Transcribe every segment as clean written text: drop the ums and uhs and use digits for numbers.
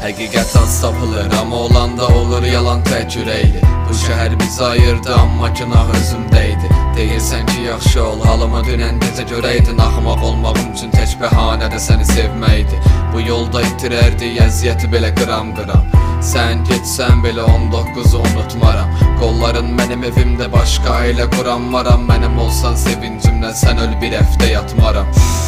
Həqiqət az tapılır, amma olanda olur yalan tək ürəkli. Bu şəhər bizi ayırdı, amma günah özümdəydi. Deyirsən ki yaxşı ol, halıma dünən gecə görəydin. Axmaq olmağım üçün tək bəhanədə səni sevməkdi. Bu yolda itirərdi əziyyəti belə qram-qram. Sən getsən belə 19'u unutmaram. Qolların mənim evimdə başqa ailə quran varam. Mənim olsan sevincimdən sən öl bir həftə yatmaram.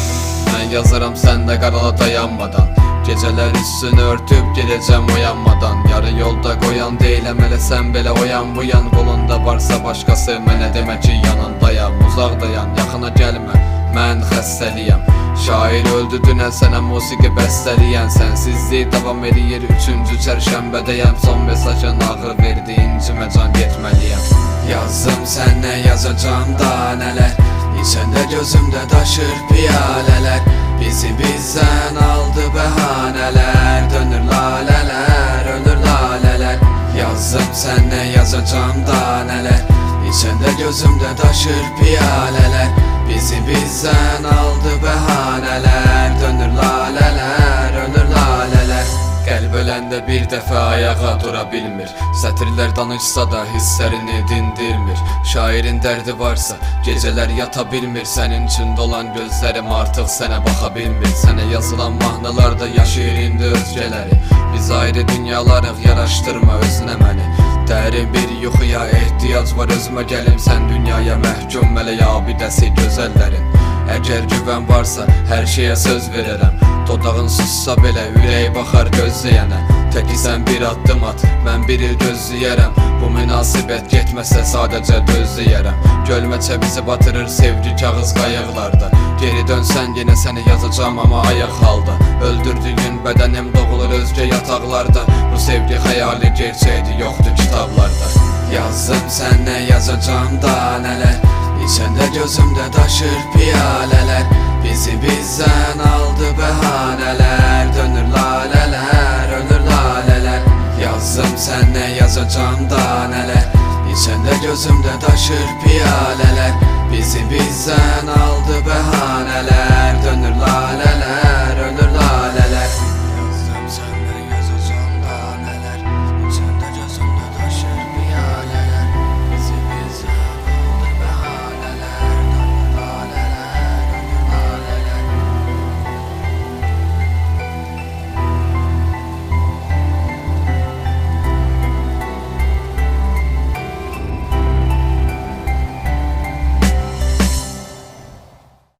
Mən yazaram sən də qarala dayanmadan. Gecələr üstünü örtüb gedəcəm oyanmadan. Yarı yolda qoyan deyiləm elə sən belə oyan bu yan. Qolunda varsa başqası mənə demə ki yanındayam. Uzaqdayan, yaxına gəlmə, mən xəstəliyəm. Şair öldü dünən sənə musiqi bəstəliyən. Sənsizlik davam edir 3-cü çərşənbədəyəm. Son mesajın ağır verdi, incimə can getməliyəm. Yazdım sənə yazacam da nələr. İçəndə gözümdə daşır piyalələr. Bizi bizdən aldı bəhanələr. Dönür lalələr, ölür lalələr. Yazdım sənə yazacam da nələr. İçəndə gözümdə daşır piyalələr. Bizi bizdən aldı bəhanələr. Dönür lalələr, ölür lalələr. Qəlb öləndə bir dəfə ayağa dura bilmir. Sətirlər danışsa da hisslərini dindirmir. Şairin dərdi varsa gecələr yata bilmir. Sənin üçün dolan gözlərim artıq sənə baxa bilmir. Sənə yazılan mahnılarda yaşayır indi özgələri. Biz ayrı dünyalarıq, yaraşdırma özünə məni. Dərin bir yuxuya ehtiyac var, özümə gəlim. Sən dünyaya məhkum mələk abidəsi gözəllərin. Əgər güvən varsa hər şeyə söz verərəm. Dodağın sussa belə ürək baxar gözləyənə. Təki sən bir addım at, mən bir il gözləyərəm. Bu münasibət getməsə sadəcə dözləyərəm. Gölməçə bizi batırır sevgi kağız qayıqlarda. Geri dönsən yenə səni yazacam amma ayaq halda. Öldürdüyün bədənim doğulur özgə yataqlarda. Bu sevgi xəyali gerçəkdir, yoxdur kitablarda. Yazdım sənə yazacam da nələr. İçəndə gözümdə daşır piyalələr. Bizi bizdən aldı bəhanələr. Dönür lalələr, ölür lalələr. Yazdım sənə yazacam da nələr. İçəndə gözümdə daşır piyalələr. Bizi bizdən aldı bəhanələr. Dönür lalələr,